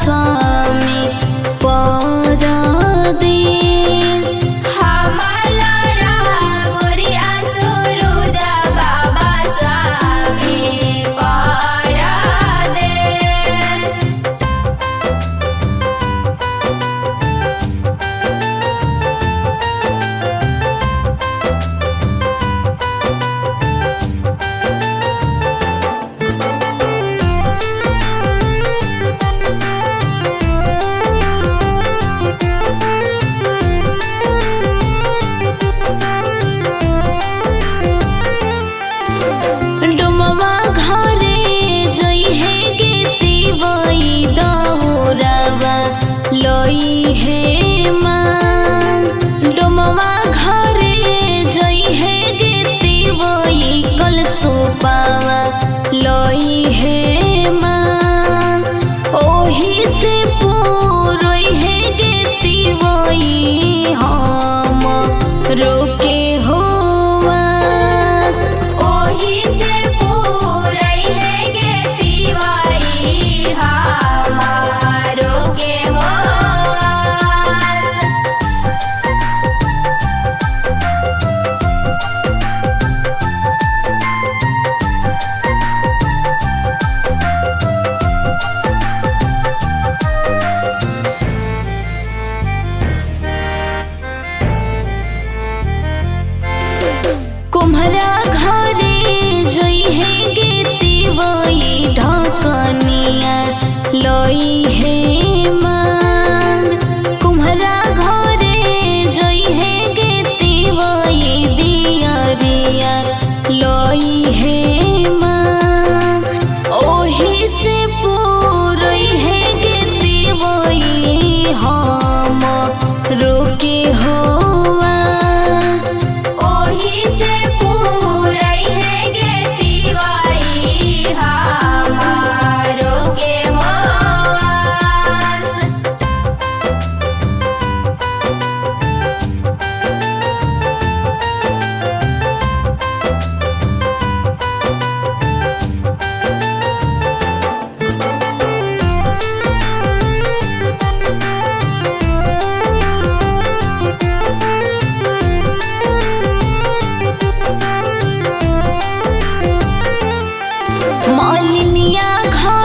स्वामी परदेश। हमारा गोरिया सूरज बाबा स्वामी परदेश। डुमवा घरे जई है गीती वही दौरावा लई है माँ। डुमवा घरे जई है गीती वही कलसो पावा लई है माँ। ओही से पूरोई है गीती वही हम रोके हो ओही से पूरई है गे तिवाई हमारो के होस। कुम्हरा घरे जोई है गीती वही ढकनिया लई है मान। कुम्हरा घरे जोई है गीती वही दियरिया लई है मान। ओही से पूरोई है गीती वही हम रोके हो ओही से पूरई है गे तिवाई हमारो के होस। मालिनिया घर